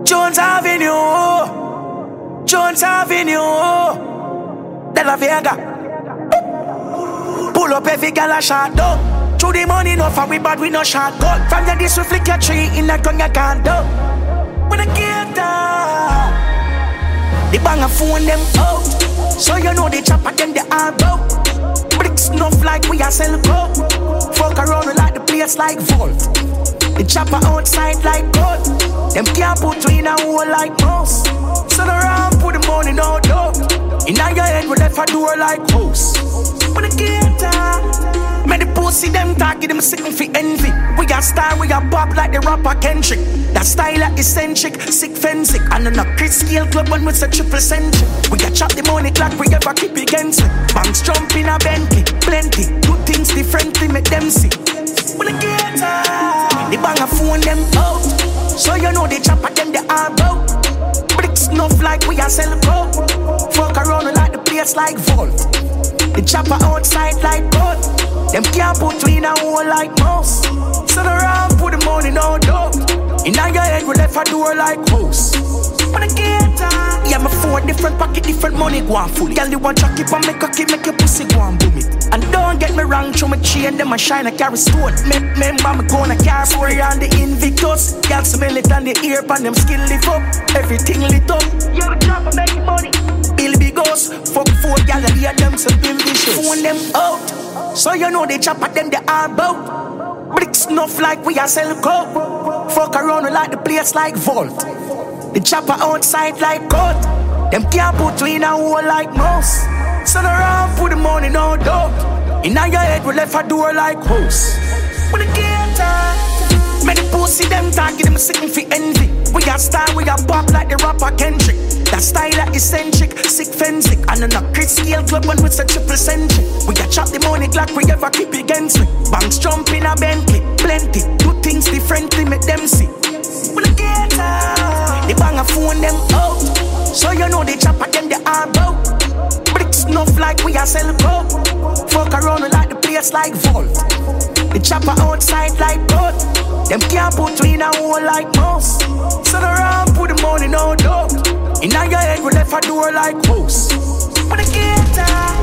Jones Avenue, Jones Avenue, De La Vega. Pull up every gal a shot down. Through the money, no for we bad, we no shot gun. From your this we flick your tree in the gun you can't do. When I get down, the bang a phone them out. So you know the chopper them they are out. Bricks enough like we are sell gold. Fuck around we like the place like Vault. The chopper outside like gold. Them can't put you in a hole like mouse. So the round put the money no doubt. In your head we left a door like house. When I get down, man the pussy them talking them sick for envy. We got star, we got pop like the rapper Kendrick. That style like eccentric, sick fensic. And on a Chris scale club one with a triple centric. We got chop the money clock, we ever keep against it. Banks jump in a Bentley, plenty. Do things differently, make them see. When I get down, the bang a phone them out. So you know the chopper them they are out. Bricks enough like we are sell gold. Fuck around like the place like Vault. The chopper outside like gold. Them can't put you in a hole like mouse. So the round put the money no doubt. In your head we left a door like house. When I get down, yeah, my 4 different pocket, different money go on full. Girl, you want chuck it, make cocky, make your pussy go and boom it. And don't get me wrong, show me chain, them a shine, I carry stone. Remember me gonna carry story on the Invictus. Girl, smell it on the ear, pan them skin lift up. Everything lit up. Yeah, we drop and make money. Bill big ghost, fuck 4 gal, and hear them some vicious. Phone them out, so you know they chop at them, they are bout. Bricks enough like we are sell coke. Fuck around we like the place like Vault. The chopper outside like gold. Them can't put you in a hole like mouse. So the round put the money no doubt. In your head we left a door like house. When I get down, man the pussy them talking them sick for envy. We got star, we got pop like the rapper Kendrick. That style like eccentric, sick fensic. And on a Chris scale club one with a triple centric. We got chop the money clock, we ever keep against me. Banks jump in a Bentley, plenty. Do things differently, make them see. When I get out, the bang a phone them out. So you know the chopper them they are out. Bricks enough like we are sell gold. Fuck around we like the place like Vault. The chopper outside like gold. Them can't put you in a hole like mouse. So the round put the money no doubt. In your head we left a door like house. When I get down,